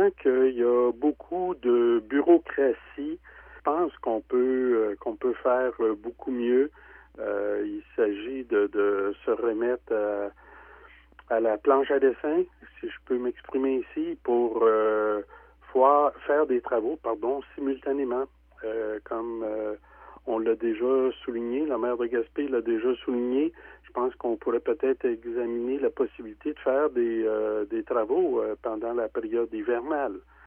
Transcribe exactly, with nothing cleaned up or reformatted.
sent qu'il y a beaucoup de bureaucratie. Je pense qu'on peut euh, qu'on peut faire euh, beaucoup mieux. Euh, il s'agit de, de se remettre à, à la planche à dessin, si je peux m'exprimer ici, pour euh, foire, faire des travaux, pardon, simultanément, euh, comme euh, on l'a déjà souligné, la maire de Gaspé l'a déjà souligné. Je pense qu'on pourrait peut-être examiner la possibilité de faire des, euh, des travaux euh, pendant la période hivernale.